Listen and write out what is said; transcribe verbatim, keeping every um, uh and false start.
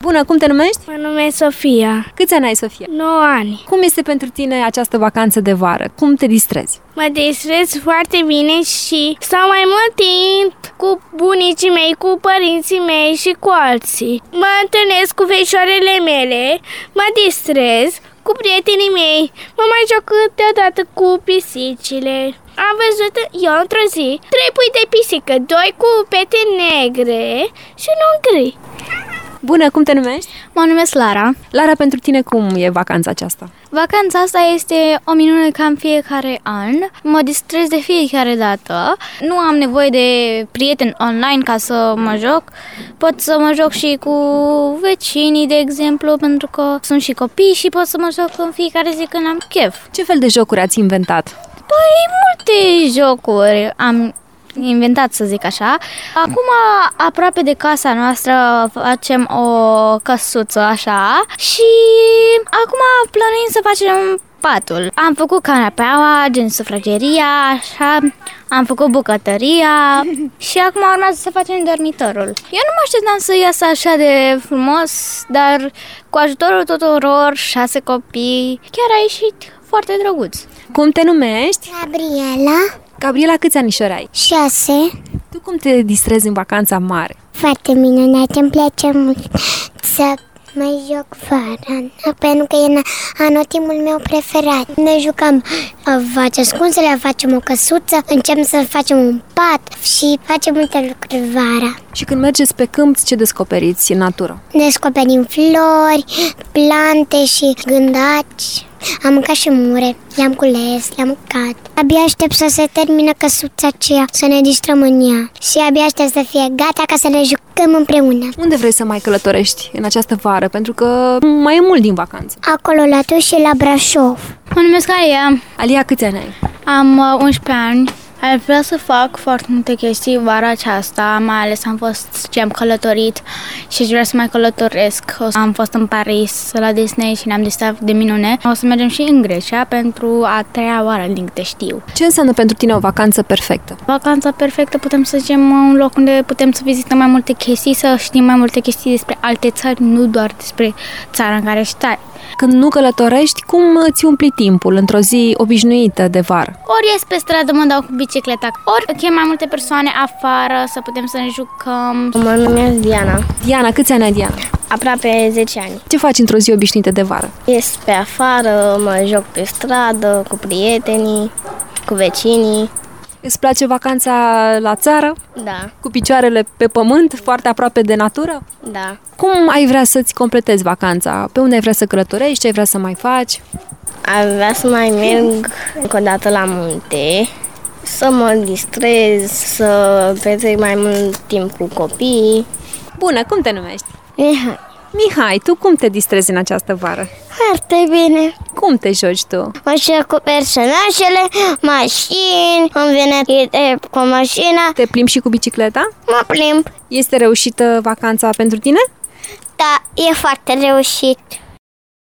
Bună, cum te numești? Mă numesc Sofia. Câți ani ai, Sofia? nouă ani. Cum este pentru tine această vacanță de vară? Cum te distrezi? Mă distrez foarte bine și stau mai mult timp cu bunicii mei, cu părinții mei și cu alții. Mă întâlnesc cu fecioarele mele, mă distrez cu prietenii mei, mă mai joc câteodată cu pisicile. Am văzut eu într-o zi trei pui de pisică, doi cu pete negre și unul gri. Bună, cum te numești? Mă numesc Lara. Lara, pentru tine cum e vacanța aceasta? Vacanța asta este o minune ca în fiecare an. Mă distrez de fiecare dată. Nu am nevoie de prieteni online ca să mă joc. Pot să mă joc și cu vecinii, de exemplu, pentru că sunt și copii și pot să mă joc în fiecare zi când am chef. Ce fel de jocuri ați inventat? Păi, multe jocuri am inventat, să zic așa. Acum, aproape de casa noastră, facem o căsuță așa și acum plănuim să facem patul. Am făcut canapeaua, gen sufrageria, așa, am făcut bucătăria și acum urmează să facem dormitorul. Eu nu mă așteptam să iasă așa de frumos, dar cu ajutorul tuturor, șase copii, chiar a ieșit foarte drăguț. Cum te numești? Gabriela. Gabriela, câți anișori ai? Șase. Tu cum te distrezi în vacanța mare? Foarte minunat, îmi place mult să mă joc fără, pentru că e anotimul meu preferat. Ne jucăm faci ascunsele, facem o căsuță, începem să facem un pat și facem multe lucruri vara. Și când mergeți pe câmp, ce descoperiți în natură? Descoperim flori, plante și gândaci. Am mâncat și mure, le-am cules, le-am mâncat. Abia aștept să se termină căsuța aceea, să ne distrăm în ea. Și abia aștept să fie gata ca să ne jucăm împreună. Unde vrei să mai călătorești în această vară? Pentru că mai e mult din vacanță. Acolo la tu și la Brașov. Mă numesc Alia. Alia, câți ani ai? Am unsprezece ani. Ar vrea să fac foarte multe chestii vara aceasta, mai ales am fost ce am călătorit și aș vrea să mai călătoresc. Am fost în Paris, la Disney și ne-am distrat de minune. O să mergem și în Grecia pentru a treia oară, din câte știu. Ce înseamnă pentru tine o vacanță perfectă? Vacanța perfectă putem să zicem un loc unde putem să vizităm mai multe chestii, să știm mai multe chestii despre alte țări, nu doar despre țara în care stai. Când nu călătorești, cum îți umpli timpul într-o zi obișnuită de vară? Ori ies pe stradă, mă dau cu bicicleta, ori chem mai multe persoane afară să putem să ne jucăm. Mă numesc Diana. Diana, câți ani ai, Diana? Aproape zece ani. Ce faci într-o zi obișnuită de vară? Ies pe afară, mă joc pe stradă, cu prietenii, cu vecinii. Îți place vacanța la țară? Da. Cu picioarele pe pământ, foarte aproape de natură? Da. Cum ai vrea să-ți completezi vacanța? Pe unde ai vrea să călătorești? Ce ai vrea să mai faci? Aș vrea să mai merg încă o dată la munte, să mă distrez, să petrec mai mult timp cu copiii. Bună, cum te numești? Mihai. Mihai, tu cum te distrezi în această vară? Foarte bine. Cum te joci tu? Mă joc cu personajele, mașini, îmi vine idee cu mașina. Te plimbi și cu bicicleta? Mă plimb. Este reușită vacanța pentru tine? Da, e foarte reușit.